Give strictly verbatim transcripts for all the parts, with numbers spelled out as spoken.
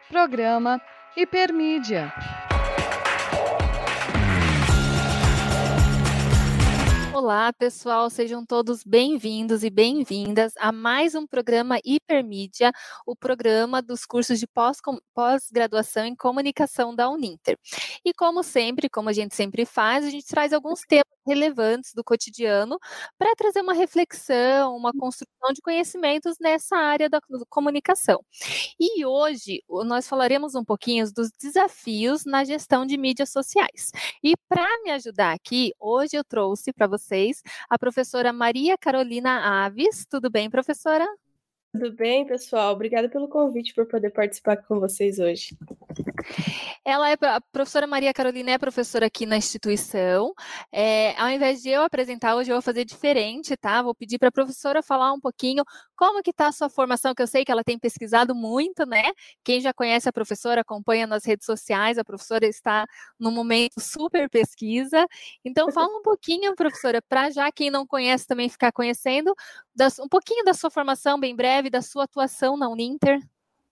Programa Hipermídia. Olá, pessoal, sejam todos bem-vindos e bem-vindas a mais um programa Hipermídia, o programa dos cursos de pós-graduação em comunicação da Uninter. E como sempre, como a gente sempre faz, a gente traz alguns temas relevantes do cotidiano para trazer uma reflexão, uma construção de conhecimentos nessa área da comunicação. E hoje nós falaremos um pouquinho dos desafios na gestão de mídias sociais. E para me ajudar aqui, hoje eu trouxe para vocês a professora Maria Carolina Aves. Tudo bem, professora? Tudo bem, pessoal? Obrigada pelo convite por poder participar com vocês hoje. Ela é a professora Maria Carolina é professora aqui na instituição. É, ao invés de eu apresentar hoje, eu vou fazer diferente, tá? Vou pedir para a professora falar um pouquinho como que está a sua formação, que eu sei que ela tem pesquisado muito, né? Quem já conhece a professora, acompanha nas redes sociais, a professora está num momento super pesquisa. Então, fala um pouquinho, professora, para já quem não conhece também ficar conhecendo, das, um pouquinho da sua formação, bem breve, da sua atuação na Uninter.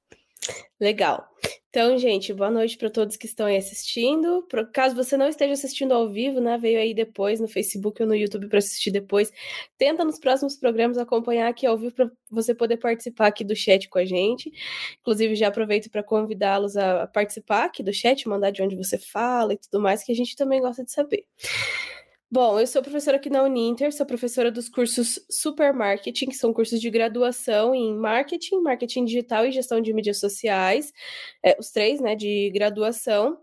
Legal. Então, gente, boa noite para todos que estão aí assistindo. Por caso você não esteja assistindo ao vivo, né, veio aí depois no Facebook ou no YouTube para assistir depois, tenta nos próximos programas acompanhar aqui ao vivo para você poder participar aqui do chat com a gente. Inclusive, já aproveito para convidá-los a participar aqui do chat, mandar de onde você fala e tudo mais, que a gente também gosta de saber. Bom, eu sou professora aqui na Uninter, sou professora dos cursos Super Marketing, que são cursos de graduação em Marketing, Marketing Digital e Gestão de Mídias Sociais, é, os três, né, de graduação.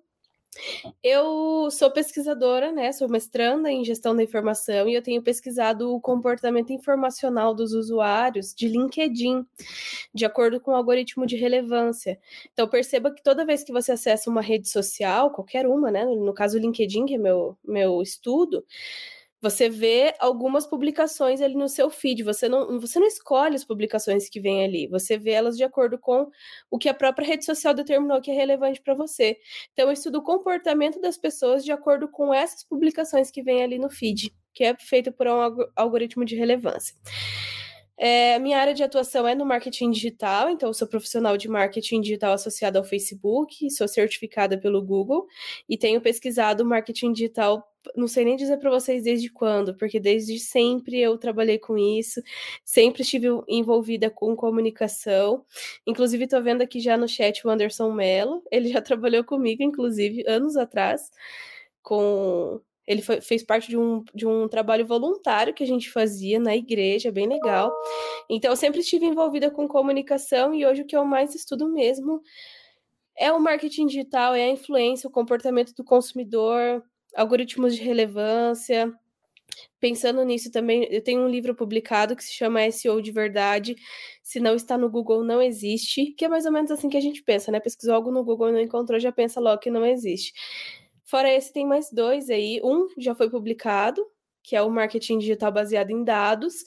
Eu sou pesquisadora, né, sou mestranda em Gestão da Informação e eu tenho pesquisado o comportamento informacional dos usuários de LinkedIn, de acordo com o algoritmo de relevância. Então, perceba que toda vez que você acessa uma rede social, qualquer uma, né, no caso o LinkedIn, que é meu, meu estudo, você vê algumas publicações ali no seu feed, você não, você não escolhe as publicações que vêm ali, você vê elas de acordo com o que a própria rede social determinou que é relevante para você. Então, eu estudo o comportamento das pessoas de acordo com essas publicações que vêm ali no feed, que é feito por um algoritmo de relevância. É, minha área de atuação é no marketing digital, então eu sou profissional de marketing digital associada ao Facebook, sou certificada pelo Google e tenho pesquisado marketing digital, não sei nem dizer para vocês desde quando, porque desde sempre eu trabalhei com isso, sempre estive envolvida com comunicação, inclusive estou vendo aqui já no chat o Anderson Mello, ele já trabalhou comigo, inclusive, anos atrás, com... Ele foi, fez parte de um, de um trabalho voluntário que a gente fazia na igreja, bem legal. Então, eu sempre estive envolvida com comunicação e hoje o que eu mais estudo mesmo é o marketing digital, é a influência, o comportamento do consumidor, algoritmos de relevância. Pensando nisso também, eu tenho um livro publicado que se chama S E O de Verdade. Se não está no Google, não existe. Que é mais ou menos assim que a gente pensa, né? Pesquisou algo no Google e não encontrou, já pensa logo que não existe. Fora esse, tem mais dois aí. Um já foi publicado, que é o marketing digital baseado em dados.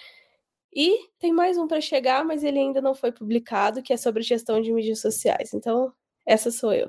E tem mais um para chegar, mas ele ainda não foi publicado, que é sobre gestão de mídias sociais. Então, essa sou eu.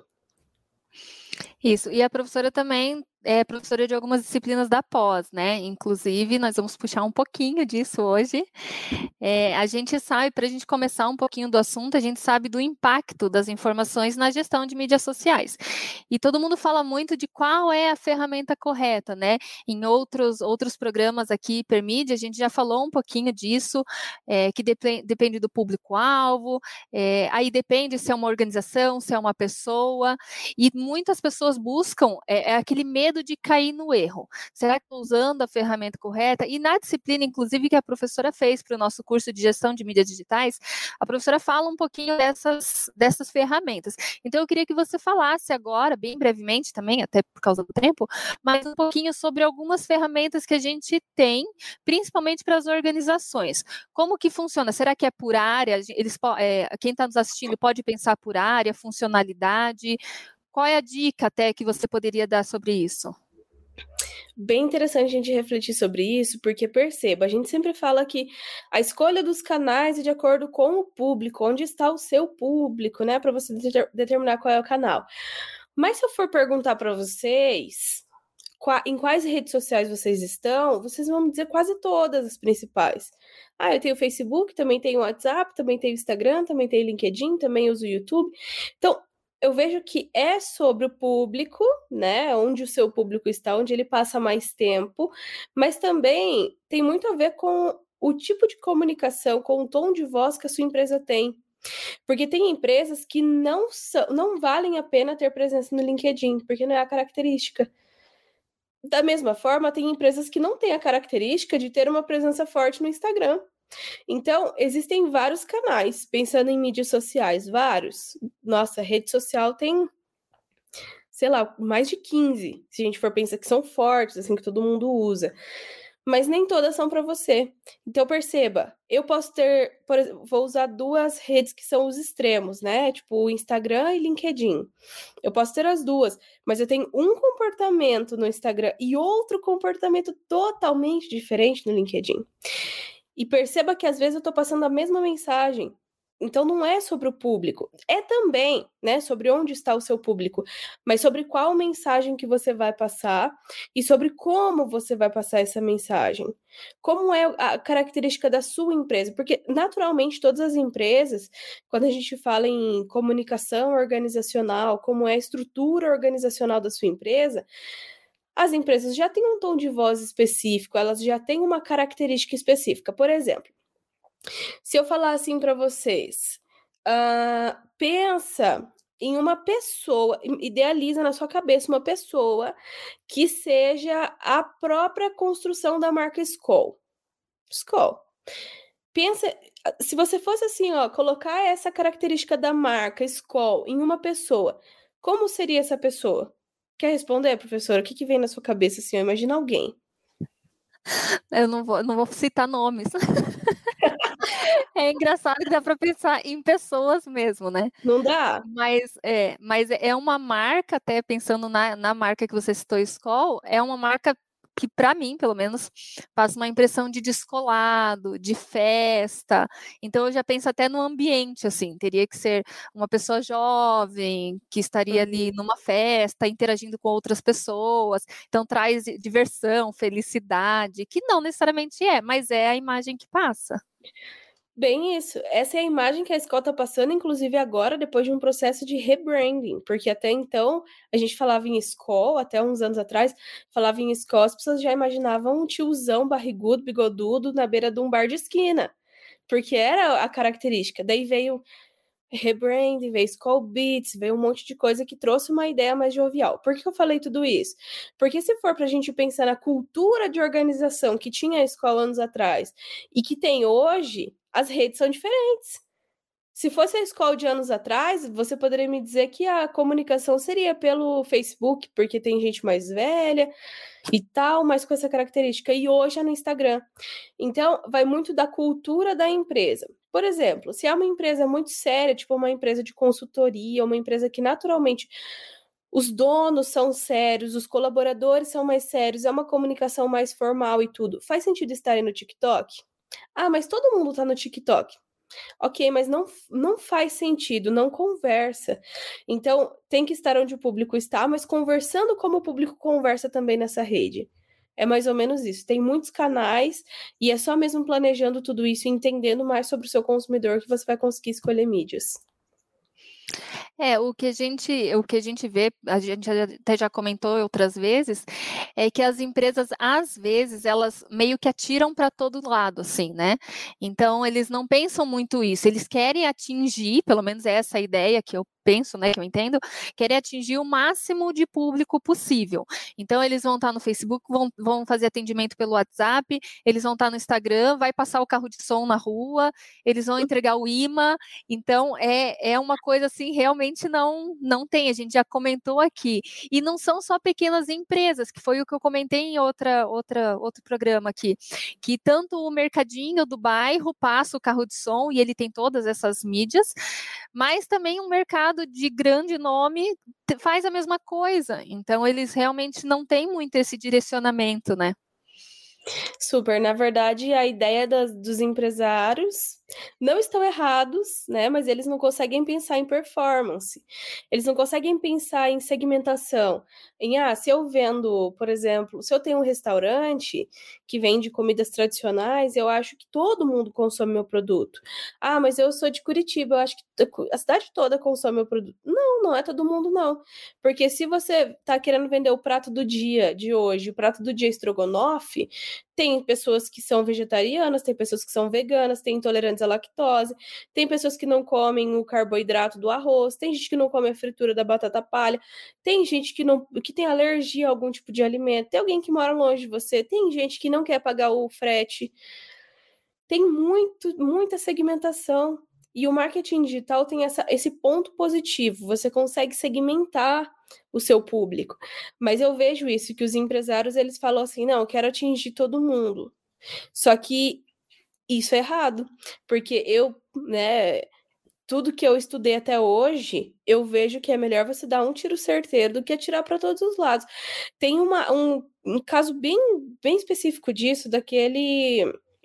Isso, e a professora também é professora de algumas disciplinas da pós, né? Inclusive, nós vamos puxar um pouquinho disso hoje. É, a gente sabe, para a gente começar um pouquinho do assunto, a gente sabe do impacto das informações na gestão de mídias sociais. E todo mundo fala muito de qual é a ferramenta correta, né? Em outros, outros programas aqui, Hipermídia, a gente já falou um pouquinho disso, é, que dep- depende do público-alvo, é, aí depende se é uma organização, se é uma pessoa, e muitas pessoas buscam é, é aquele medo de cair no erro. Será que estou usando a ferramenta correta? E na disciplina, inclusive, que a professora fez para o nosso curso de gestão de mídias digitais, a professora fala um pouquinho dessas, dessas ferramentas. Então, eu queria que você falasse agora, bem brevemente também, até por causa do tempo, mas um pouquinho sobre algumas ferramentas que a gente tem, principalmente para as organizações. Como que funciona? Será que é por área? Eles, é, quem está nos assistindo pode pensar por área, funcionalidade? Qual é a dica até que você poderia dar sobre isso? Bem interessante a gente refletir sobre isso, porque perceba, a gente sempre fala que a escolha dos canais é de acordo com o público, onde está o seu público, né, para você determinar qual é o canal. Mas se eu for perguntar para vocês, qua- em quais redes sociais vocês estão, vocês vão me dizer quase todas as principais. Ah, eu tenho o Facebook, também tenho o WhatsApp, também tenho o Instagram, também tenho o LinkedIn, também uso o YouTube. Então, eu vejo que é sobre o público, né? Onde o seu público está, onde ele passa mais tempo, mas também tem muito a ver com o tipo de comunicação, com o tom de voz que a sua empresa tem. Porque tem empresas que não, são, não valem a pena ter presença no LinkedIn, porque não é a característica. Da mesma forma, tem empresas que não têm a característica de ter uma presença forte no Instagram. Então, existem vários canais, pensando em mídias sociais, vários. Nossa, rede social tem, sei lá, mais de quinze, se a gente for pensar que são fortes, assim, que todo mundo usa. Mas nem todas são para você. Então, perceba, eu posso ter, por exemplo, vou usar duas redes que são os extremos, né? Tipo, o Instagram e LinkedIn. Eu posso ter as duas, mas eu tenho um comportamento no Instagram e outro comportamento totalmente diferente no LinkedIn. E perceba que às vezes eu estou passando a mesma mensagem. Então não é sobre o público, é também, né, sobre onde está o seu público, mas sobre qual mensagem que você vai passar e sobre como você vai passar essa mensagem. Como é a característica da sua empresa, porque naturalmente todas as empresas, quando a gente fala em comunicação organizacional, como é a estrutura organizacional da sua empresa, as empresas já têm um tom de voz específico, elas já têm uma característica específica. Por exemplo, se eu falar assim para vocês, uh, pensa em uma pessoa, idealiza na sua cabeça uma pessoa que seja a própria construção da marca Skol. Skol. Pensa, se você fosse assim, ó, colocar essa característica da marca Skol em uma pessoa, como seria essa pessoa? Quer responder, professora? O que, que vem na sua cabeça assim? Imagina alguém. Eu não vou, não vou citar nomes. É engraçado que dá para pensar em pessoas mesmo, né? Não dá? Mas é, mas é uma marca, até pensando na, na marca que você citou, Skol, é uma marca que, para mim, pelo menos, passa uma impressão de descolado, de festa. Então, eu já penso até no ambiente, assim, teria que ser uma pessoa jovem, que estaria ali numa festa, interagindo com outras pessoas. Então, traz diversão, felicidade, que não necessariamente é, mas é a imagem que passa. Bem isso. Essa é a imagem que a Skol está passando, inclusive agora, depois de um processo de rebranding, porque até então a gente falava em Skol, até uns anos atrás, falava em Skol, as pessoas já imaginavam um tiozão barrigudo, bigodudo, na beira de um bar de esquina, porque era a característica. Daí veio rebranding, veio Skol Beats, veio um monte de coisa que trouxe uma ideia mais jovial. Por que eu falei tudo isso? Porque se for para a gente pensar na cultura de organização que tinha a Skol anos atrás e que tem hoje, as redes são diferentes. Se fosse a Skol de anos atrás, você poderia me dizer que a comunicação seria pelo Facebook, porque tem gente mais velha e tal, mas com essa característica. E hoje é no Instagram. Então, vai muito da cultura da empresa. Por exemplo, se é uma empresa muito séria, tipo uma empresa de consultoria, uma empresa que naturalmente os donos são sérios, os colaboradores são mais sérios, é uma comunicação mais formal e tudo, faz sentido estarem no TikTok? Ah, mas todo mundo tá no TikTok. Ok, mas não, não faz sentido, não conversa. Então, tem que estar onde o público está, mas conversando como o público conversa também nessa rede. É mais ou menos isso. Tem muitos canais e é só mesmo planejando tudo isso e entendendo mais sobre o seu consumidor que você vai conseguir escolher mídias. É, o que a gente, o que a gente vê, a gente até já comentou outras vezes, é que as empresas, às vezes, elas meio que atiram para todo lado, assim, né? Então, eles não pensam muito isso, eles querem atingir, pelo menos é essa a ideia que eu penso, né, que eu entendo, querem atingir o máximo de público possível. Então, eles vão estar no Facebook, vão, vão fazer atendimento pelo WhatsApp, eles vão estar no Instagram, vai passar o carro de som na rua, eles vão entregar o imã. Então, é, é uma coisa assim, realmente não, não tem, a gente já comentou aqui. E não são só pequenas empresas, que foi o que eu comentei em outra, outra, outro programa aqui, que tanto o mercadinho do bairro passa o carro de som e ele tem todas essas mídias, mas também um mercado de grande nome faz a mesma coisa. Então, eles realmente não têm muito esse direcionamento, né? Super. Na verdade, a ideia das, dos empresários não estão errados, né? Mas eles não conseguem pensar em performance. Eles não conseguem pensar em segmentação. Em, ah, se eu vendo, por exemplo, se eu tenho um restaurante que vende comidas tradicionais, eu acho que todo mundo consome meu produto. Ah, mas eu sou de Curitiba, eu acho que a cidade toda consome meu produto. Não, não é todo mundo, não. Porque se você tá querendo vender o prato do dia de hoje, o prato do dia estrogonofe, tem pessoas que são vegetarianas, tem pessoas que são veganas, tem intolerantes à lactose, tem pessoas que não comem o carboidrato do arroz, tem gente que não come a fritura da batata palha, tem gente que, não, que tem alergia a algum tipo de alimento, tem alguém que mora longe de você, tem gente que não quer pagar o frete. Tem muito, muita segmentação. E o marketing digital tem essa, esse ponto positivo, você consegue segmentar o seu público. Mas eu vejo isso, que os empresários, eles falam assim, não, eu quero atingir todo mundo. Só que isso é errado, porque eu, né, tudo que eu estudei até hoje, eu vejo que é melhor você dar um tiro certeiro do que atirar para todos os lados. Tem uma, um, um caso bem, bem específico disso, daquele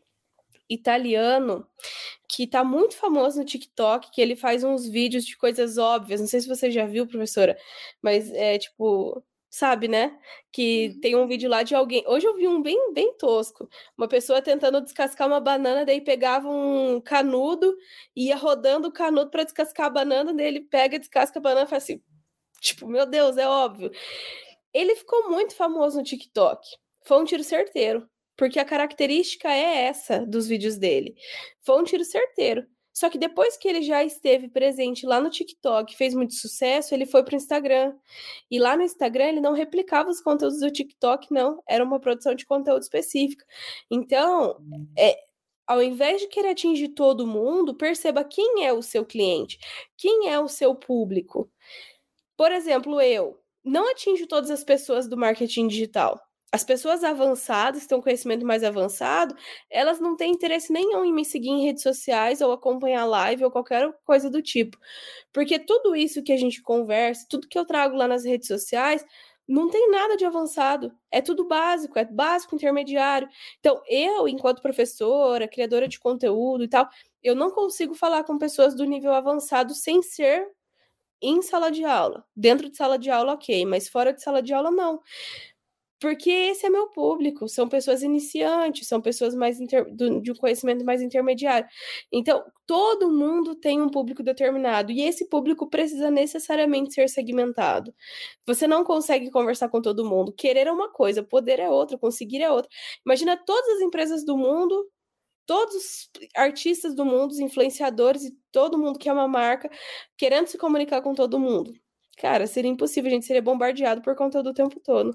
italiano que tá muito famoso no TikTok, que ele faz uns vídeos de coisas óbvias. Não sei se você já viu, professora, mas é tipo, sabe, né? Que tem um vídeo lá de alguém. Hoje eu vi um bem, bem tosco. Uma pessoa tentando descascar uma banana, daí pegava um canudo, ia rodando o canudo para descascar a banana, daí ele pega, descasca a banana e faz assim. Tipo, meu Deus, é óbvio. Ele ficou muito famoso no TikTok. Foi um tiro certeiro. Porque a característica é essa dos vídeos dele. Foi um tiro certeiro. Só que depois que ele já esteve presente lá no TikTok, fez muito sucesso, ele foi para o Instagram. E lá no Instagram ele não replicava os conteúdos do TikTok, não. Era uma produção de conteúdo específica. Então, é, ao invés de querer atingir todo mundo, perceba quem é o seu cliente, quem é o seu público. Por exemplo, eu não atinjo todas as pessoas do marketing digital. As pessoas avançadas, que têm um conhecimento mais avançado, elas não têm interesse nenhum em me seguir em redes sociais ou acompanhar live ou qualquer coisa do tipo. Porque tudo isso que a gente conversa, tudo que eu trago lá nas redes sociais, não tem nada de avançado. É tudo básico, é básico, intermediário. Então, eu, enquanto professora, criadora de conteúdo e tal, eu não consigo falar com pessoas do nível avançado sem ser em sala de aula. Dentro de sala de aula, ok, mas fora de sala de aula, não. Porque esse é meu público, são pessoas iniciantes, são pessoas mais inter... de um conhecimento mais intermediário. Então, todo mundo tem um público determinado, e esse público precisa necessariamente ser segmentado. Você não consegue conversar com todo mundo. Querer é uma coisa, poder é outra, conseguir é outra. Imagina todas as empresas do mundo, todos os artistas do mundo, os influenciadores e todo mundo que é uma marca, querendo se comunicar com todo mundo. Cara, seria impossível, a gente seria bombardeado por conteúdo o tempo todo.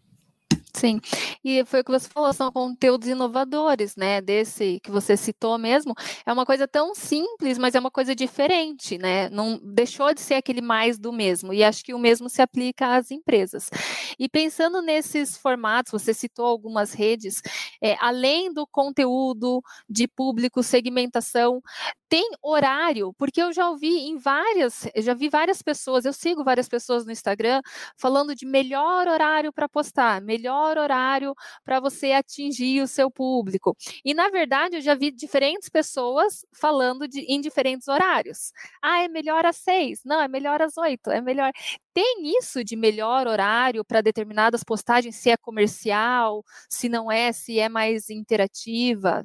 Sim, e foi o que você falou, são conteúdos inovadores, né, desse que você citou mesmo, é uma coisa tão simples, mas é uma coisa diferente, né, não deixou de ser aquele mais do mesmo, e acho que o mesmo se aplica às empresas. E pensando nesses formatos, você citou algumas redes, é, além do conteúdo de público, segmentação, tem horário, porque eu já ouvi em várias, eu já vi várias pessoas, eu sigo várias pessoas no Instagram falando de melhor horário para postar, melhor horário para você atingir o seu público. E na verdade eu já vi diferentes pessoas falando de, em diferentes horários. Ah, é melhor às seis, não, é melhor às oito, é melhor. Tem isso de melhor horário para determinadas postagens, se é comercial, se não é, se é mais interativa?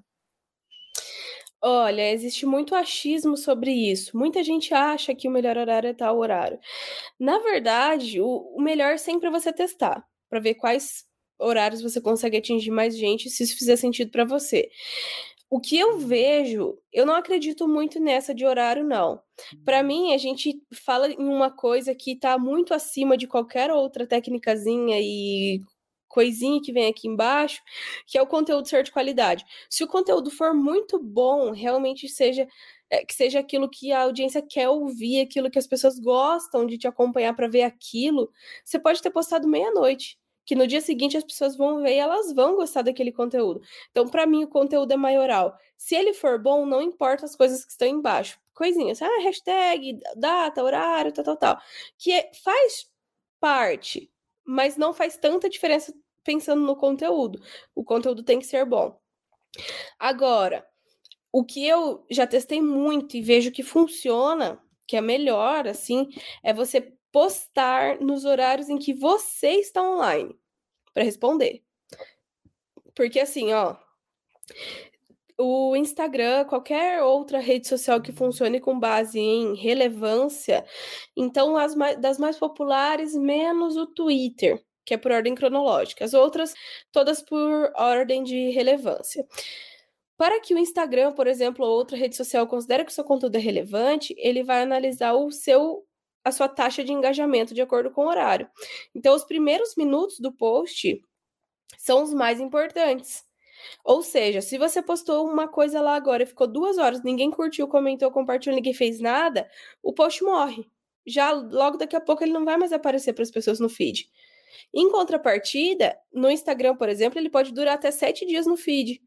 Olha, existe muito achismo sobre isso. Muita gente acha que o melhor horário é tal horário. Na verdade, o, o melhor sempre é você testar, para ver quais horários você consegue atingir mais gente, se isso fizer sentido para você. O que eu vejo, eu não acredito muito nessa de horário, não. Para mim, a gente fala em uma coisa que está muito acima de qualquer outra técnicazinha e coisinha que vem aqui embaixo, que é o conteúdo ser de qualidade. Se o conteúdo for muito bom, realmente seja é, que seja aquilo que a audiência quer ouvir, aquilo que as pessoas gostam de te acompanhar para ver aquilo, você pode ter postado meia-noite, que no dia seguinte as pessoas vão ver e elas vão gostar daquele conteúdo. Então, para mim, o conteúdo é maioral. Se ele for bom, não importa as coisas que estão embaixo. Coisinhas, ah, hashtag, data, horário, tal, tal, tal. Que é, faz parte, mas não faz tanta diferença pensando no conteúdo. O conteúdo tem que ser bom. Agora, o que eu já testei muito e vejo que funciona, que é melhor, assim, é você postar nos horários em que você está online para responder. Porque assim, ó, o Instagram, qualquer outra rede social que funcione com base em relevância, então as mais, das mais populares, menos o Twitter, que é por ordem cronológica. As outras, todas por ordem de relevância. Para que o Instagram, por exemplo, ou outra rede social considere que o seu conteúdo é relevante, ele vai analisar o seu, a sua taxa de engajamento de acordo com o horário. Então, os primeiros minutos do post são os mais importantes. Ou seja, se você postou uma coisa lá agora e ficou duas horas, ninguém curtiu, comentou, compartilhou, ninguém fez nada, o post morre. Já logo daqui a pouco ele não vai mais aparecer para as pessoas no feed. Em contrapartida, no Instagram, por exemplo, ele pode durar até sete dias no feed.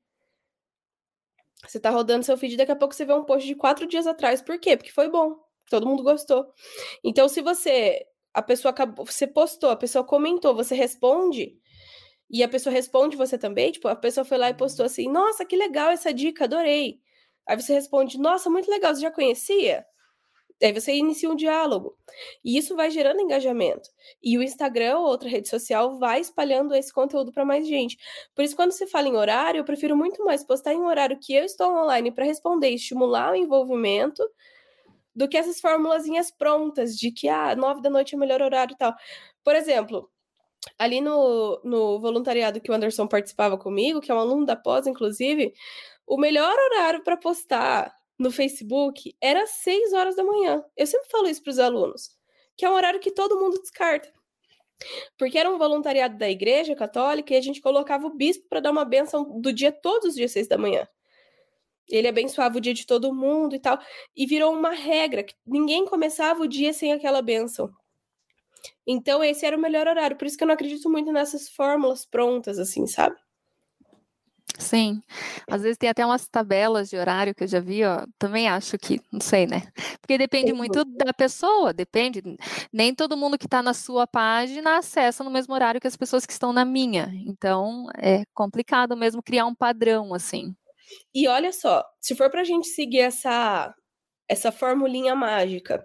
Você tá rodando seu feed, daqui a pouco você vê um post de quatro dias atrás. Por quê? Porque foi bom. Todo mundo gostou. Então, se você... A pessoa acabou... Você postou, a pessoa comentou, você responde... E a pessoa responde você também, tipo, a pessoa foi lá e postou assim, nossa, que legal essa dica, adorei. Aí você responde, nossa, muito legal, você já conhecia? Aí você inicia um diálogo. E isso vai gerando engajamento. E o Instagram ou outra rede social vai espalhando esse conteúdo para mais gente. Por isso, quando se fala em horário, eu prefiro muito mais postar em um horário que eu estou online para responder e estimular o envolvimento do que essas formulazinhas prontas de que, ah, nove da noite é o melhor horário e tal. Por exemplo... Ali no, no voluntariado que o Anderson participava comigo, que é um aluno da pós, inclusive, o melhor horário para postar no Facebook era seis horas da manhã. Eu sempre falo isso para os alunos, que é um horário que todo mundo descarta. Porque era um voluntariado da igreja católica e a gente colocava o bispo para dar uma bênção do dia todos os dias, seis da manhã. Ele abençoava o dia de todo mundo e tal. E virou uma regra, que ninguém começava o dia sem aquela bênção. Então, esse era o melhor horário. Por isso que eu não acredito muito nessas fórmulas prontas, assim, sabe? Sim. Às vezes tem até umas tabelas de horário que eu já vi, ó. Também acho que, não sei, né? Porque depende muito da pessoa, depende. Nem todo mundo que está na sua página acessa no mesmo horário que as pessoas que estão na minha. Então, é complicado mesmo criar um padrão, assim. E olha só, se for pra gente seguir essa, essa formulinha mágica,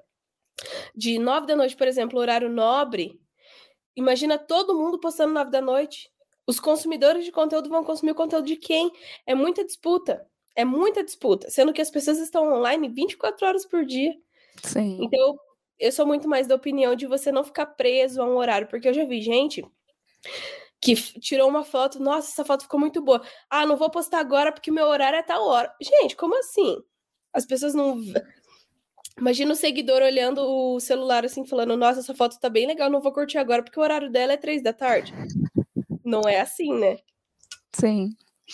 de nove da noite, por exemplo, horário nobre, imagina todo mundo postando nove da noite. Os consumidores de conteúdo vão consumir o conteúdo de quem? É muita disputa. É muita disputa. Sendo que as pessoas estão online vinte e quatro horas por dia. Sim. Então, eu sou muito mais da opinião de você não ficar preso a um horário. Porque eu já vi gente que tirou uma foto. Nossa, essa foto ficou muito boa. Ah, não vou postar agora porque meu horário é tal hora. Gente, como assim? As pessoas não... Imagina o seguidor olhando o celular assim, falando, nossa, essa foto tá bem legal, não vou curtir agora porque o horário dela é três da tarde. Não é assim, né? Sim.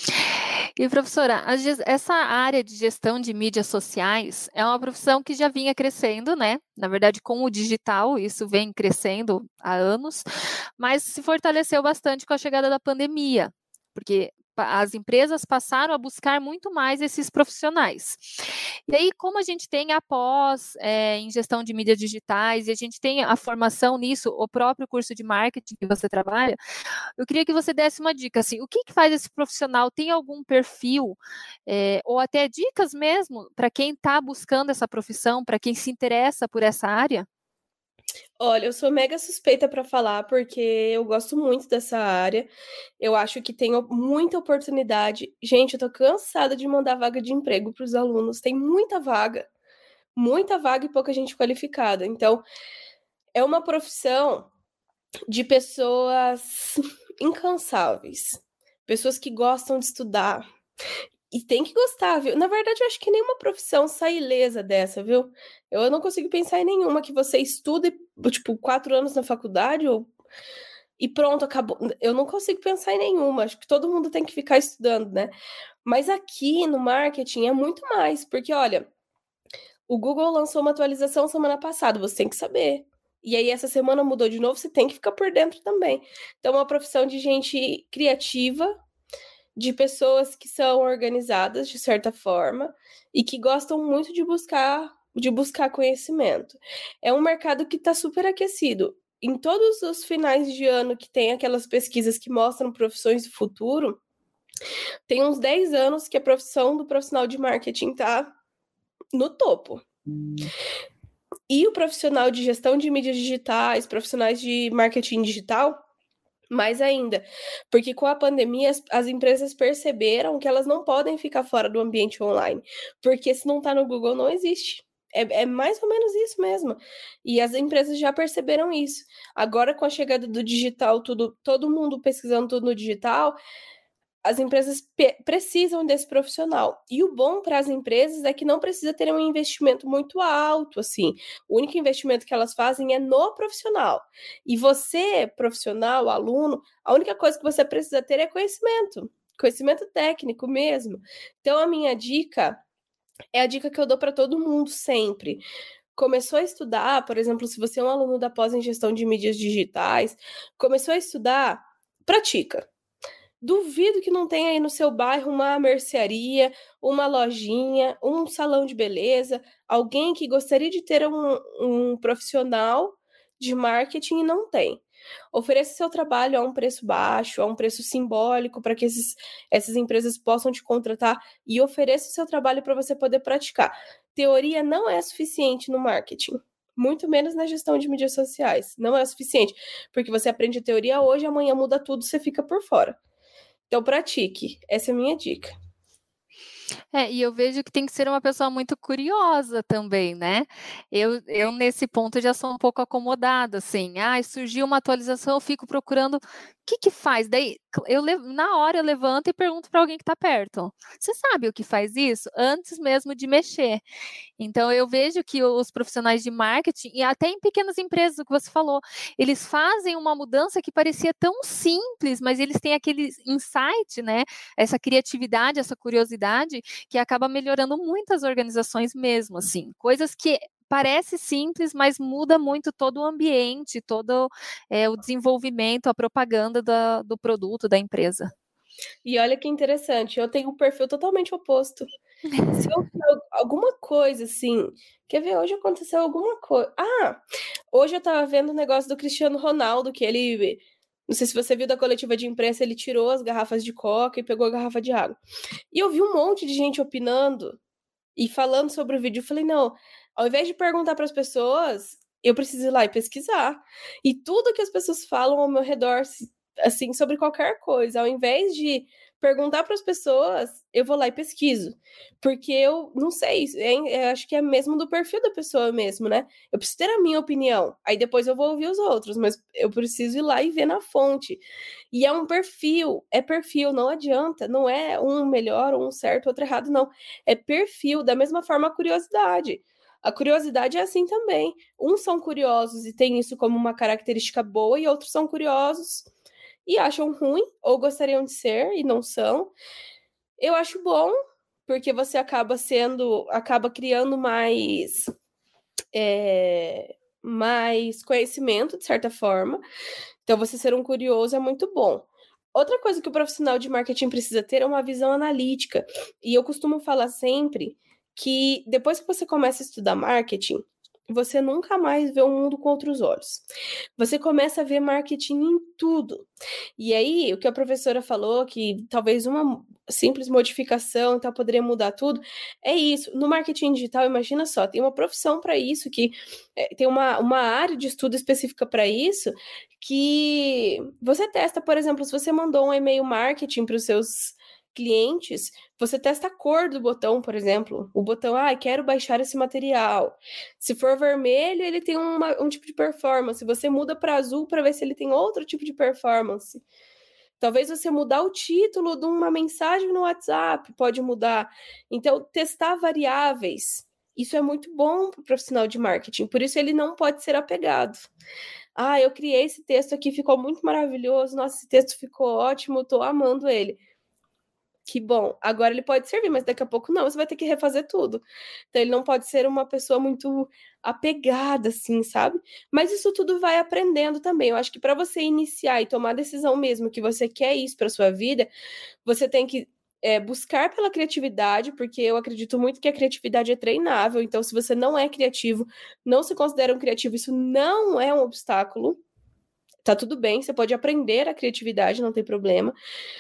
E, professora, essa área de gestão de mídias sociais é uma profissão que já vinha crescendo, né? Na verdade, com o digital, isso vem crescendo há anos, mas se fortaleceu bastante com a chegada da pandemia, porque as empresas passaram a buscar muito mais esses profissionais. E aí, como a gente tem a pós é, em gestão de mídias digitais e a gente tem a formação nisso, o próprio curso de marketing que você trabalha, eu queria que você desse uma dica, assim, o que, que faz esse profissional? Tem algum perfil é, ou até dicas mesmo para quem está buscando essa profissão, para quem se interessa por essa área? Olha, eu sou mega suspeita para falar, porque eu gosto muito dessa área. Eu acho que tem muita oportunidade. Gente, eu tô cansada de mandar vaga de emprego para os alunos. Tem muita vaga, muita vaga e pouca gente qualificada. Então, é uma profissão de pessoas incansáveis, pessoas que gostam de estudar. E tem que gostar, viu? Na verdade, eu acho que nenhuma profissão sai ilesa dessa, viu? Eu não consigo pensar em nenhuma que você estude, tipo, quatro anos na faculdade ou... e pronto, acabou. Eu não consigo pensar em nenhuma. Acho que todo mundo tem que ficar estudando, né? Mas aqui no marketing é muito mais, porque, olha, o Google lançou uma atualização semana passada, você tem que saber. E aí, essa semana mudou de novo, você tem que ficar por dentro também. Então, é uma profissão de gente criativa, de pessoas que são organizadas, de certa forma, e que gostam muito de buscar, de buscar conhecimento. É um mercado que está super aquecido. Em todos os finais de ano que tem aquelas pesquisas que mostram profissões do futuro, Tem uns dez anos que a profissão do profissional de marketing tá no topo. Hum. E o profissional de gestão de mídias digitais, profissionais de marketing digital, mais ainda. Porque com a pandemia, as, as empresas perceberam que elas não podem ficar fora do ambiente online. Porque se não tá no Google, não existe. É, é mais ou menos isso mesmo. E as empresas já perceberam isso. Agora, com a chegada do digital, tudo, todo mundo pesquisando tudo no digital, as empresas pe- precisam desse profissional. E o bom para as empresas é que não precisa ter um investimento muito alto, assim. O único investimento que elas fazem é no profissional. E você, profissional, aluno, a única coisa que você precisa ter é conhecimento. Conhecimento técnico mesmo. Então, a minha dica é a dica que eu dou para todo mundo sempre. Começou a estudar, por exemplo, se você é um aluno da pós em gestão de mídias digitais, começou a estudar, pratica. Duvido que não tenha aí no seu bairro uma mercearia, uma lojinha, um salão de beleza, alguém que gostaria de ter um, um profissional de marketing e não tem. Ofereça seu trabalho a um preço baixo, a um preço simbólico, para que esses, essas empresas possam te contratar e ofereça o seu trabalho para você poder praticar. Teoria não é suficiente no marketing. Muito menos na gestão de mídias sociais. Não é o suficiente. Porque você aprende a teoria hoje, amanhã muda tudo, você fica por fora. Então, pratique. Essa é a minha dica. É, e eu vejo que tem que ser uma pessoa muito curiosa também, né? Eu, eu nesse ponto, já sou um pouco acomodada, assim. Ah, surgiu uma atualização, eu fico procurando o que que faz. Daí, eu, na hora, eu levanto e pergunto para alguém que está perto. Você sabe o que faz isso? Antes mesmo de mexer. Então, eu vejo que os profissionais de marketing, e até em pequenas empresas, o que você falou, eles fazem uma mudança que parecia tão simples, mas eles têm aquele insight, né? Essa criatividade, essa curiosidade, que acaba melhorando muitas organizações mesmo, assim. Coisas que parece simples, mas muda muito todo o ambiente, todo é, o desenvolvimento, a propaganda da, do produto, da empresa. E olha que interessante, eu tenho um perfil totalmente oposto. Se eu alguma coisa assim, quer ver, hoje aconteceu alguma coisa. Ah, hoje eu tava vendo o negócio do Cristiano Ronaldo, que ele, não sei se você viu da coletiva de imprensa, ele tirou as garrafas de coca e pegou a garrafa de água. E eu vi um monte de gente opinando e falando sobre o vídeo. Eu falei, não, ao invés de perguntar para as pessoas, eu preciso ir lá e pesquisar. E tudo que as pessoas falam ao meu redor, assim, sobre qualquer coisa, ao invés de perguntar para as pessoas, eu vou lá e pesquiso. Porque eu não sei, é, eu acho que é mesmo do perfil da pessoa mesmo, né? Eu preciso ter a minha opinião, aí depois eu vou ouvir os outros, mas eu preciso ir lá e ver na fonte. E é um perfil, é perfil, não adianta, não é um melhor, um certo, outro errado, não. É perfil, da mesma forma a curiosidade. A curiosidade é assim também. Uns são curiosos e têm isso como uma característica boa, e outros são curiosos e acham ruim, ou gostariam de ser e não são. Eu acho bom, porque você acaba sendo, acaba criando mais, é, mais conhecimento, de certa forma. Então, você ser um curioso é muito bom. Outra coisa que o profissional de marketing precisa ter é uma visão analítica. E eu costumo falar sempre que depois que você começa a estudar marketing, você nunca mais vê o mundo com outros olhos. Você começa a ver marketing em tudo. E aí, o que a professora falou, que talvez uma simples modificação então, poderia mudar tudo, é isso. No marketing digital, imagina só, tem uma profissão para isso, que é, tem uma, uma área de estudo específica para isso, que você testa, por exemplo, se você mandou um e-mail marketing para os seus clientes, você testa a cor do botão, por exemplo. O botão, ah, quero baixar esse material. Se for vermelho, ele tem uma, um tipo de performance. Você muda para azul para ver se ele tem outro tipo de performance. Talvez você mudar o título de uma mensagem no WhatsApp, pode mudar. Então, testar variáveis, isso é muito bom para o profissional de marketing. Por isso, ele não pode ser apegado. Ah, eu criei esse texto aqui, ficou muito maravilhoso. Nossa, esse texto ficou ótimo, estou amando ele. Que bom, agora ele pode servir, mas daqui a pouco não, você vai ter que refazer tudo. Então ele não pode ser uma pessoa muito apegada, assim, sabe? Mas isso tudo vai aprendendo também. Eu acho que para você iniciar e tomar a decisão mesmo que você quer isso para sua vida, você tem que é, buscar pela criatividade, porque eu acredito muito que a criatividade é treinável. Então, se você não é criativo, não se considera um criativo, isso não é um obstáculo. Tá tudo bem, você pode aprender a criatividade, não tem problema.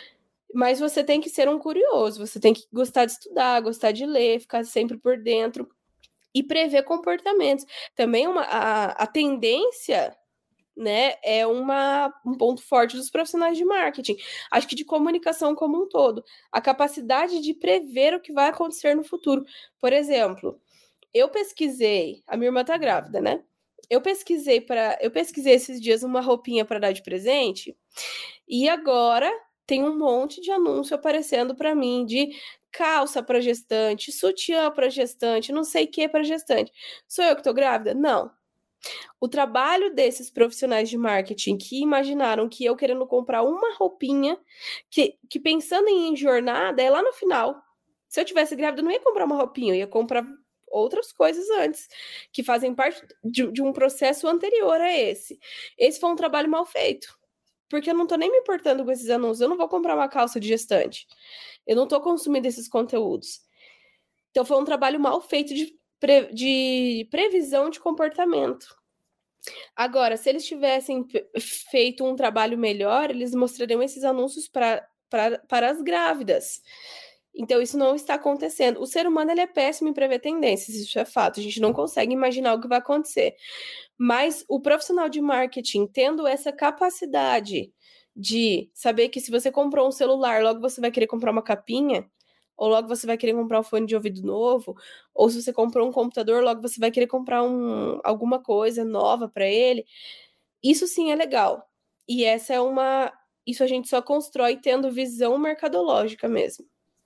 Mas você tem que ser um curioso, você tem que gostar de estudar, gostar de ler, ficar sempre por dentro e prever comportamentos. Também uma, a, a tendência, né, é uma, um ponto forte dos profissionais de marketing. Acho que de comunicação como um todo. A capacidade de prever o que vai acontecer no futuro. Por exemplo, eu pesquisei, a minha irmã tá grávida, né? Eu pesquisei para, eu pesquisei esses dias uma roupinha para dar de presente, e agora tem um monte de anúncio aparecendo para mim de calça para gestante, sutiã para gestante, não sei o que para gestante. Sou eu que tô grávida? Não. O trabalho desses profissionais de marketing que imaginaram que eu querendo comprar uma roupinha, que, que pensando em jornada, é lá no final. Se eu tivesse grávida, eu não ia comprar uma roupinha, eu ia comprar outras coisas antes, que fazem parte de, de um processo anterior a esse. Esse foi um trabalho mal feito, porque eu não tô nem me importando com esses anúncios, eu não vou comprar uma calça de gestante, eu não tô consumindo esses conteúdos. Então foi um trabalho mal feito de, pre, de previsão de comportamento. Agora, se eles tivessem feito um trabalho melhor, eles mostrariam esses anúncios pra, pra, para as grávidas. Então, isso não está acontecendo. O ser humano ele é péssimo em prever tendências, isso é fato. A gente não consegue imaginar o que vai acontecer. Mas o profissional de marketing, tendo essa capacidade de saber que se você comprou um celular, logo você vai querer comprar uma capinha, ou logo você vai querer comprar um fone de ouvido novo, ou se você comprou um computador, logo você vai querer comprar um, alguma coisa nova para ele. Isso sim é legal. E essa é uma... Isso a gente só constrói tendo visão mercadológica mesmo.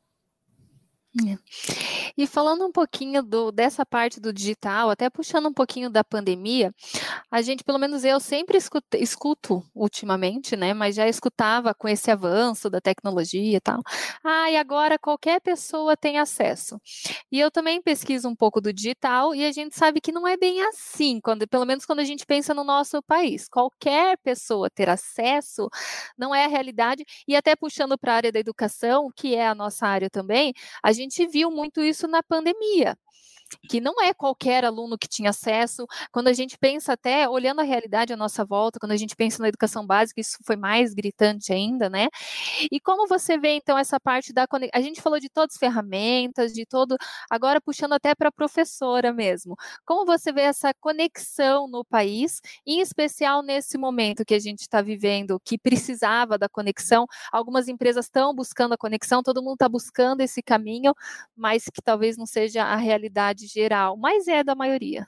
É. E falando um pouquinho do, dessa parte do digital, até puxando um pouquinho da pandemia, a gente, pelo menos eu, sempre escuto, escuto ultimamente, né, mas já escutava com esse avanço da tecnologia e tal. Ah, e agora qualquer pessoa tem acesso. E eu também pesquiso um pouco do digital e a gente sabe que não é bem assim, quando, pelo menos quando a gente pensa no nosso país. Qualquer pessoa ter acesso não é a realidade, e até puxando para a área da educação, que é a nossa área também, a gente A gente viu muito isso na pandemia, que não é qualquer aluno que tinha acesso. Quando a gente pensa até, olhando a realidade à nossa volta, quando a gente pensa na educação básica, isso foi mais gritante ainda, né? E como você vê, então, essa parte da conexão? A gente falou de todas as ferramentas, de todo... Agora, puxando até para a professora mesmo. Como você vê essa conexão no país, em especial nesse momento que a gente está vivendo, que precisava da conexão? Algumas empresas estão buscando a conexão, todo mundo está buscando esse caminho, mas que talvez não seja a realidade geral, mas é da maioria.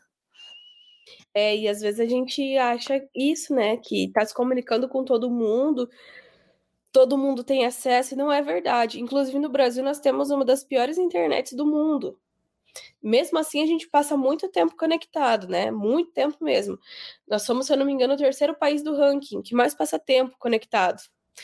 É, e às vezes a gente acha isso, né, que tá se comunicando com todo mundo, todo mundo tem acesso, e não é verdade. Inclusive no Brasil nós temos uma das piores internets do mundo. Mesmo assim a gente passa muito tempo conectado, né, muito tempo mesmo. Nós somos, se eu não me engano, o terceiro país do ranking que mais passa tempo conectado.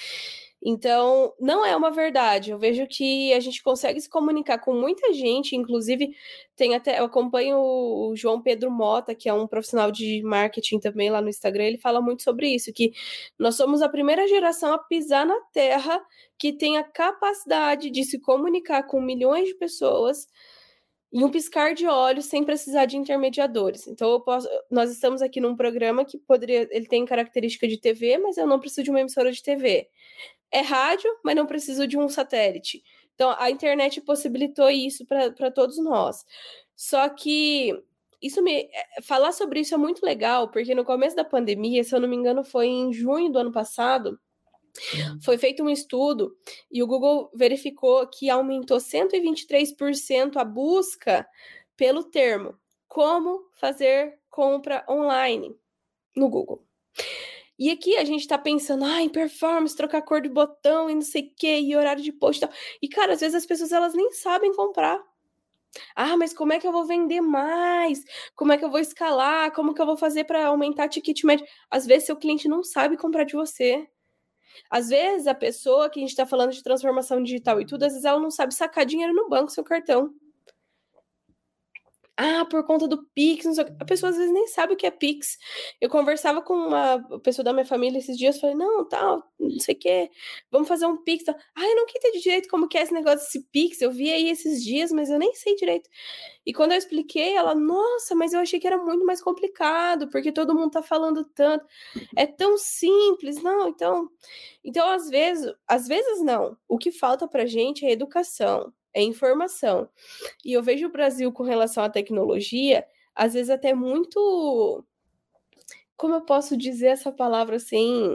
Então, não é uma verdade. Eu vejo que a gente consegue se comunicar com muita gente, inclusive tem até, eu acompanho o João Pedro Mota, que é um profissional de marketing também lá no Instagram, ele fala muito sobre isso, que nós somos a primeira geração a pisar na Terra que tem a capacidade de se comunicar com milhões de pessoas em um piscar de olhos sem precisar de intermediadores. Então, eu posso, nós estamos aqui num programa que poderia, ele tem característica de T V, mas eu não preciso de uma emissora de T V. É rádio, mas não preciso de um satélite. Então, a internet possibilitou isso para todos nós. Só que isso me falar sobre isso é muito legal, porque no começo da pandemia, se eu não me engano, foi em junho do ano passado, foi feito um estudo e o Google verificou que aumentou cento e vinte e três por cento a busca pelo termo como fazer compra online no Google. E aqui a gente tá pensando, ah, em performance, trocar cor de botão e não sei o que, e horário de post e tal. E, cara, às vezes as pessoas, elas nem sabem comprar. Ah, mas como é que eu vou vender mais? Como é que eu vou escalar? Como que eu vou fazer para aumentar ticket médio? Às vezes seu cliente não sabe comprar de você. Às vezes a pessoa que a gente tá falando de transformação digital e tudo, às vezes ela não sabe sacar dinheiro no banco, seu cartão. Ah, por conta do Pix, não sei o quê. A pessoa às vezes nem sabe o que é Pix. Eu conversava com uma pessoa da minha família esses dias, falei, não, tal, não sei o quê, vamos fazer um Pix. Tal. Ah, eu não entendi direito como que é esse negócio desse Pix, eu vi aí esses dias, mas eu nem sei direito. E quando eu expliquei, ela, nossa, mas eu achei que era muito mais complicado, porque todo mundo tá falando tanto. É tão simples, não, então... Então, às vezes, às vezes não. O que falta pra gente é educação, é informação. E eu vejo o Brasil com relação à tecnologia, às vezes até muito... Como eu posso dizer essa palavra assim?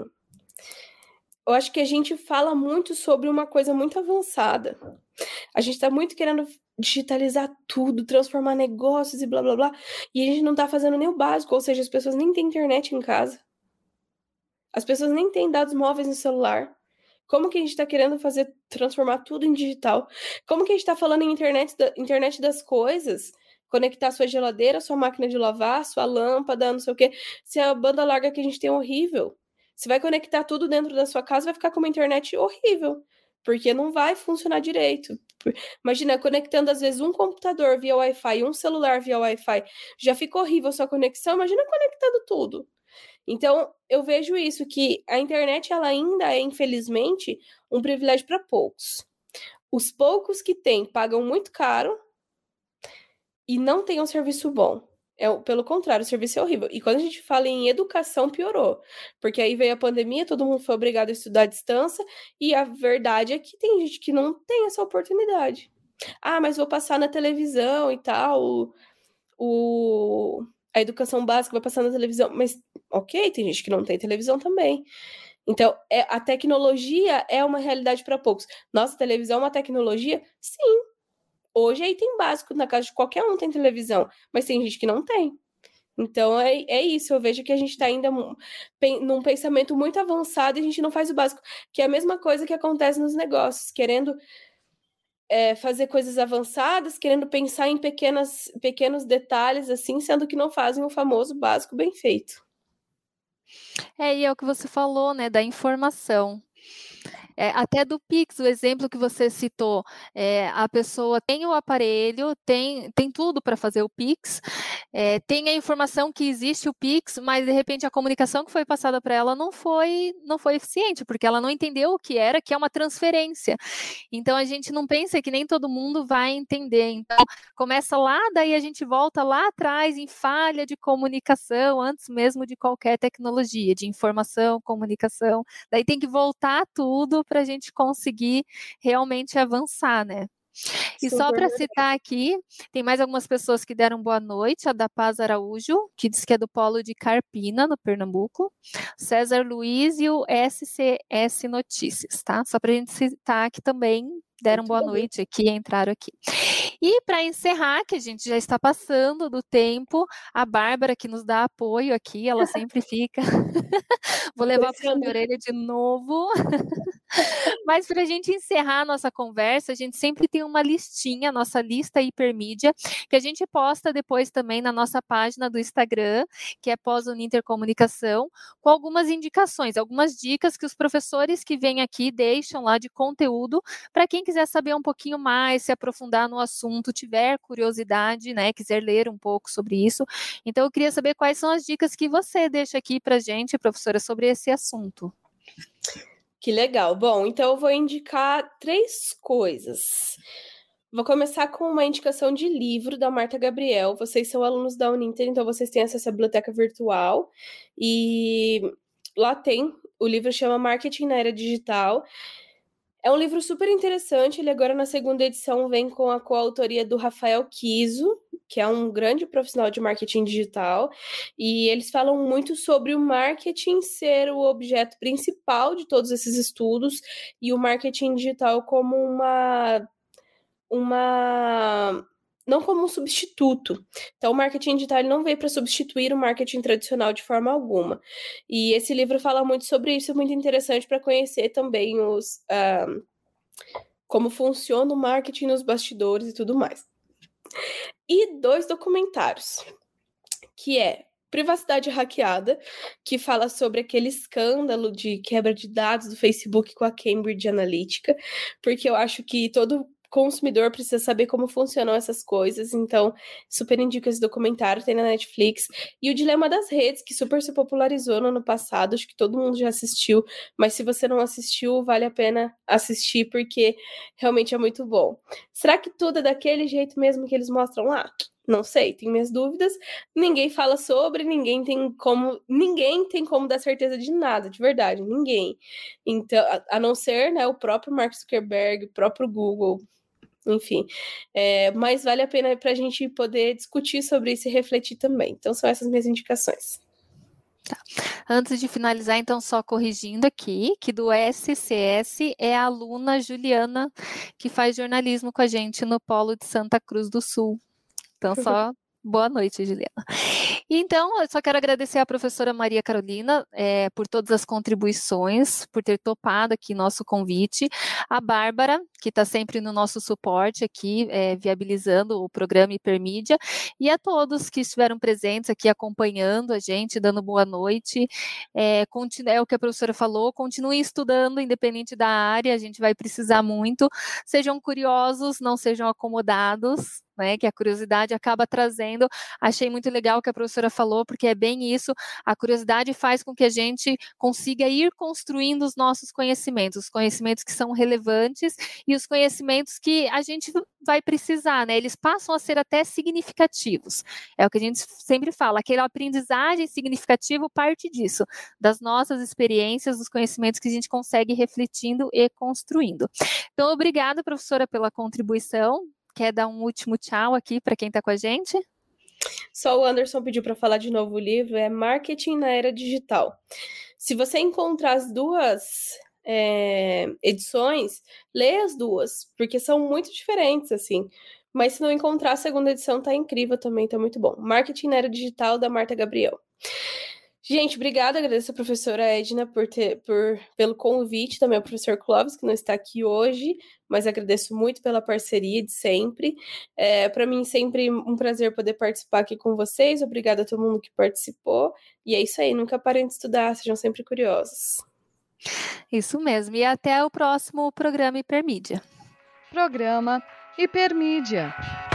Eu acho que a gente fala muito sobre uma coisa muito avançada. A gente tá muito querendo digitalizar tudo, transformar negócios e blá, blá, blá. E a gente não tá fazendo nem o básico, ou seja, as pessoas nem têm internet em casa. As pessoas nem têm dados móveis no celular. Como que a gente está querendo fazer, transformar tudo em digital? Como que a gente está falando em internet, da, internet das coisas? Conectar sua geladeira, sua máquina de lavar, sua lâmpada, não sei o quê. Se a banda larga que a gente tem é horrível. Você vai conectar tudo dentro da sua casa, vai ficar com uma internet horrível. Porque não vai funcionar direito. Imagina, conectando às vezes um computador via Wi-Fi e um celular via Wi-Fi. Já fica horrível a sua conexão, imagina conectando tudo. Então, eu vejo isso, que a internet ela ainda é, infelizmente, um privilégio para poucos. Os poucos que têm pagam muito caro e não têm um serviço bom. É, pelo contrário, o serviço é horrível. E quando a gente fala em educação, piorou. Porque aí veio a pandemia, todo mundo foi obrigado a estudar à distância, e a verdade é que tem gente que não tem essa oportunidade. Ah, mas vou passar na televisão e tal, o... o... a educação básica vai passar na televisão, mas ok, tem gente que não tem televisão também. Então, é, a tecnologia é uma realidade para poucos. Nossa, televisão é uma tecnologia? Sim. Hoje aí tem básico, na casa de qualquer um tem televisão, mas tem gente que não tem. Então, é, é isso, eu vejo que a gente está ainda num pensamento muito avançado e a gente não faz o básico, que é a mesma coisa que acontece nos negócios, querendo É, fazer coisas avançadas, querendo pensar em pequenas, pequenos detalhes, assim, sendo que não fazem o famoso básico bem feito. É, e é o que você falou, né, da informação. É, até do Pix, o exemplo que você citou, é, a pessoa tem o aparelho, tem, tem tudo para fazer o Pix, é, tem a informação que existe o Pix, mas de repente a comunicação que foi passada para ela não foi, não foi eficiente, porque ela não entendeu o que era, que é uma transferência. Então a gente não pensa que nem todo mundo vai entender. Então começa lá, daí a gente volta lá atrás em falha de comunicação, antes mesmo de qualquer tecnologia, de informação, comunicação. Daí tem que voltar tudo para a gente conseguir realmente avançar, né? E só para citar aqui, tem mais algumas pessoas que deram boa noite, a da Paz Araújo, que diz que é do Polo de Carpina, no Pernambuco, César Luiz e o S C S Notícias, tá? Só para a gente citar que também deram boa noite aqui, entraram aqui. E para encerrar, que a gente já está passando do tempo, a Bárbara que nos dá apoio aqui, ela sempre fica. Vou levar para a orelha de novo. Mas para a gente encerrar a nossa conversa, a gente sempre tem uma listinha, nossa lista hipermídia, que a gente posta depois também na nossa página do Instagram, que é Pós-Uninter Comunicação, com algumas indicações, algumas dicas que os professores que vêm aqui deixam lá de conteúdo, para quem quiser saber um pouquinho mais, se aprofundar no assunto, tiver curiosidade, né, quiser ler um pouco sobre isso. Então eu queria saber quais são as dicas que você deixa aqui para a gente, professora, sobre esse assunto. Que legal. Bom, então eu vou indicar três coisas. Vou começar com uma indicação de livro da Marta Gabriel. Vocês são alunos da Uninter, então vocês têm acesso à biblioteca virtual. E lá tem, o livro chama Marketing na Era Digital. É um livro super interessante, ele agora na segunda edição vem com a coautoria do Rafael Kiso, que é um grande profissional de marketing digital, e eles falam muito sobre o marketing ser o objeto principal de todos esses estudos, e o marketing digital como uma... uma não como um substituto. Então, o marketing digital não veio para substituir o marketing tradicional de forma alguma. E esse livro fala muito sobre isso, é muito interessante para conhecer também os, uh, como funciona o marketing nos bastidores e tudo mais. E dois documentários, que é Privacidade Hackeada, que fala sobre aquele escândalo de quebra de dados do Facebook com a Cambridge Analytica, porque eu acho que todo consumidor precisa saber como funcionam essas coisas, então super indico esse documentário, tem na Netflix. E o Dilema das Redes, que super se popularizou no ano passado, acho que todo mundo já assistiu, mas se você não assistiu, vale a pena assistir, porque realmente é muito bom. Será que tudo é daquele jeito mesmo que eles mostram lá? Não sei, tenho minhas dúvidas. Ninguém fala sobre, ninguém tem como, ninguém tem como dar certeza de nada, de verdade, ninguém. Então, a, a não ser, né, o próprio Mark Zuckerberg, o próprio Google, enfim. É, mas vale a pena para a gente poder discutir sobre isso e refletir também. Então, são essas minhas indicações. Tá. Antes de finalizar, então, só corrigindo aqui, que do S C S é a aluna Juliana, que faz jornalismo com a gente no Polo de Santa Cruz do Sul. Então, só boa noite, Juliana. Então, eu só quero agradecer à professora Maria Carolina é, por todas as contribuições, por ter topado aqui nosso convite. A Bárbara, que está sempre no nosso suporte aqui, é, viabilizando o programa Hipermídia. E a todos que estiveram presentes aqui acompanhando a gente, dando boa noite. É, continue, é o que a professora falou, continuem estudando, independente da área, a gente vai precisar muito. Sejam curiosos, não sejam acomodados. Né, que a curiosidade acaba trazendo. Achei muito legal o que a professora falou, porque é bem isso, a curiosidade faz com que a gente consiga ir construindo os nossos conhecimentos, os conhecimentos que são relevantes e os conhecimentos que a gente vai precisar, né, eles passam a ser até significativos, é o que a gente sempre fala, aquela aprendizagem significativa parte disso, das nossas experiências, dos conhecimentos que a gente consegue ir refletindo e construindo. Então, obrigada, professora, pela contribuição. Quer dar um último tchau aqui para quem está com a gente? Só o Anderson pediu para falar de novo o livro, é Marketing na Era Digital. Se você encontrar as duas é, edições, lê as duas, porque são muito diferentes, assim. Mas se não encontrar, a segunda edição tá incrível também, tá muito bom. Marketing na Era Digital, da Marta Gabriel. Gente, obrigada, agradeço a professora Edna por ter, por, pelo convite, também ao professor Clóvis, que não está aqui hoje, mas agradeço muito pela parceria de sempre. É, para mim, sempre um prazer poder participar aqui com vocês, obrigada a todo mundo que participou, e é isso aí, nunca parem de estudar, sejam sempre curiosos. Isso mesmo, e até o próximo programa Hipermídia. Programa Hipermídia.